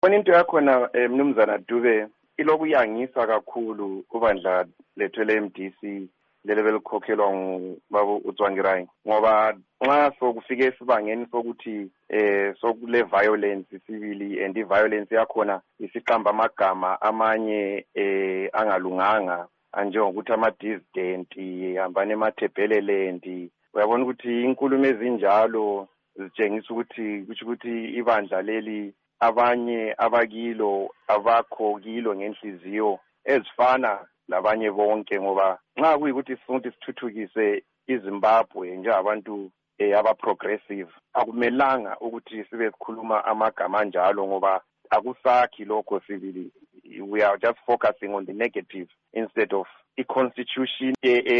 Khona into yakhona Mnumzana Dube ilokuyangisa kakhulu kubandla lethu le-MDC leli belikhokhelwa ngubaba uTsvangirai ngoba nxa sokufike esibangeni sokuthi sokule violence sibili and i-violence yakhona isiqamba amagama amanye angalunganga anjengokuthi ama-dissident hambane emathebheleland. Uyabona ukuthi inkulumo ezinjalo zitshengisa ukuthi ibandla leli abanye abakilo abakho kilo ngenhliziyo ezifana labanye bonke ngoba nxa kuyikuthi sifuna ukuthi sithuthukise iZimbabwe njengabantu aba-progressive akumelanga ukuthi sibe sikhuluma amagama anjalo ngoba akusakhi lokho sibili. We are just focusing on the negative instead of i-constitution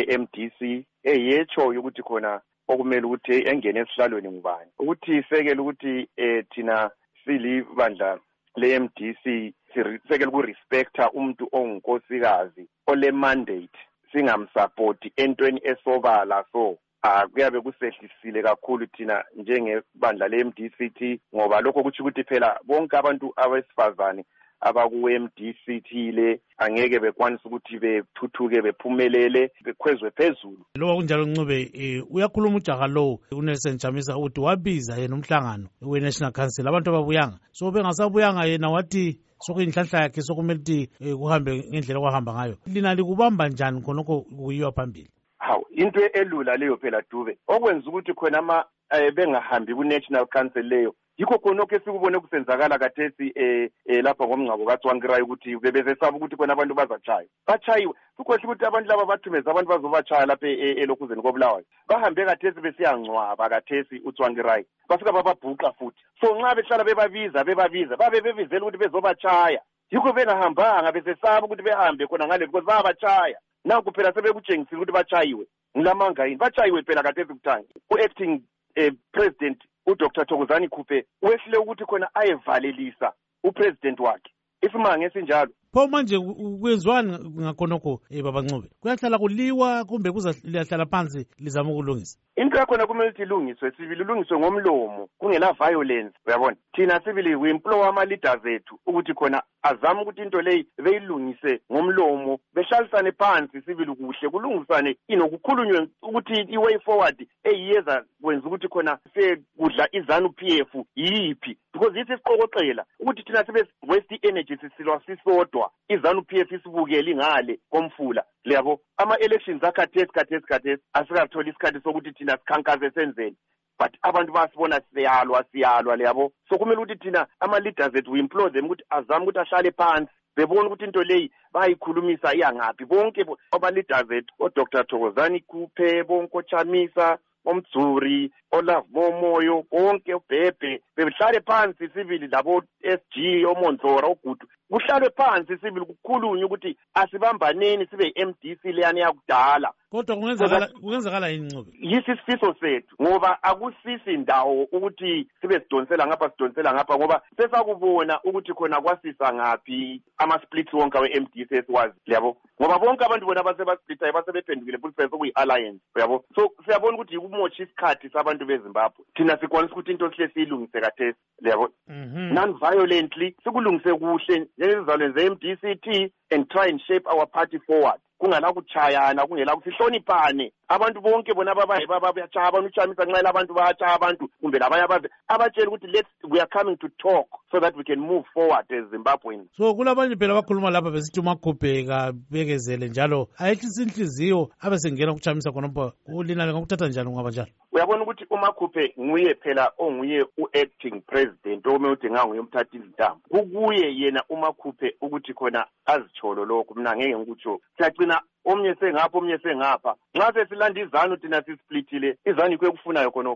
MDC yetsho ukuthi khona okumele ukuthi engene esihlalweni ngubani ukuthi sekele ukuthi thina silibandla le-MDC sisekele ukurespecta umuntu ongunkosikazi ole mandate singamsupport entweni esobala so kuyabe kusehlisile kakhulu thina njengebandla le-MDC ngoba lokho kuthi ukuthi phela bonke abantu abesifazane abaku-MDC le angeke bekwanisa ukuthi bethuthuke bephumelele bekhwezwe phezulu. Lo kunjalo Ncube uyakhuluma ujaha lo uNelson Chamisa uthi wabiza yena umhlangano we-National Council abantu ababuyanga so bengasabuyanga yena wathi sokuyinhlanhla yakhe sokumele ukuthi kuhambe ngendlela kwahamba ngayo. Lina likubamba njani khonokho kuyiwa phambili? Hawu into elula leyo phela Dube okwenza ukuthi khona bengahambi ku-National Council leyo yikho khonokho esikubone kusenzakala kathesi lapha ngomngcwabo kaTsvangirai ukuthi bebesesaba ukuthi khona abantu bachayiwe kukhohle ukuthi abantu laba bathumeza abantu bazobachaya lapha elokhuzeni koBulawayo bahambe kathesi besiyangcwaba kathesi uTsvangirai bafika bababhuqa futhi so nxa behlala bebabiza babebizela ukuthi bezobachaya yikho bengahambanga besesaba ukuthi behambe khona ngale because bayabachaya nanku phela sebekutshengisile ukuthi bachayiwe ngilamanga yini bachayiwe phela kathesi kuthanga u-acting president uDr Thokozani Kupe wehlile ukuthi khona ayevalelisa upresident wakhe isimanga esinjalo pho manje kwenziwani ngakhonokho baba Ncube kuyahlala kuliwa kumbe kuzahlala phansi lizama ukulungisa into yakhona kumele ukuthi ilungiswe sibili ilungiswe ngomlomo kungela violence uyabona thina sibili we-implore ama-leaders ethu ukuthi khona azama ukuthi into leyi beyilungise ngomlomo behlalisane phansi sibili kuhle kulungisane kukhulunywe ukuthi i-way forward eyiyeza kwenza ukuthi khona sekudla iZANU-PF yiphi because yithi siqokoqela ukuthi thina sibe waste energy sisilwa sisodwa iZANU-PF isibukele ingale komfula leyabo ama-elections akhathesi asikatholi isikhathi sokuthi thina sikhankaze senzeni but abantu basibona siyalwa leyabo so kumele ukuthi thina ama-leaders ethu we-implore them ukuthi azame ukuthi ahlale phansi bebona ukuthi into leyi bayikhulumisa iyangaphi bonke ama-leaders ethu oDr Thokozani Kupe bonke oChamisa oMdzuri oLove Momoyo bonke uBhebhe behlale phansi sibili labo SG oMondlora oGudu kuhlalwe phansi sibili kukhulunywe ukuthi asibambaneni sibe MDC leyani yakudala kodwa kungenzakala yini Ncube yisi isifiso sethu ngoba akusisi ndawo ukuthi sibe sidonsela ngapha ngoba sesakubona ukuthi khona kwasisa ngaphi ama-splits wonke we-MDC esiwazi yabo ngoba bonke abantu bona basebasplitayo basebephendukile futhi sokuyi-alliance yabo so siyabona ukuthi yikumotsha isikhathi sabantu beZimbabwe thina sikwanisa ukuthi into sihle siyilungise kathesi yabo non-violently sikulungise kuhle njengezizalwane ze-MDC and try and shape our party forward kungela kuchayana kungela kusihloniphane abantu bonke bona bayachaya abantu uChamisa nxa abantu bayachaya abantu kumbe labanye abatshela ukuthi we are coming to talk so that we can move forward as Zimbabweans. So kulabanye phela bakhuluma lapha besithi uMakhuphe kabekezele njalo ayehlisa inhliziyo abesengena kuChamisa khonapha ulinale ngokuthatha njalo ngaba njalo uyabona ukuthi uMakhuphe nguye phela onguye u-acting president okumele ukuthi nganguye umthatha izintambo kukuye yena uMakhuphe ukuthi khona azitsholo lokho mina ngeke ngikutsho siyagcina omnye sengapha omnye sengapha nxa sesilanda iZANU thina sisplitile iZANU yikho ekufunayo khonokho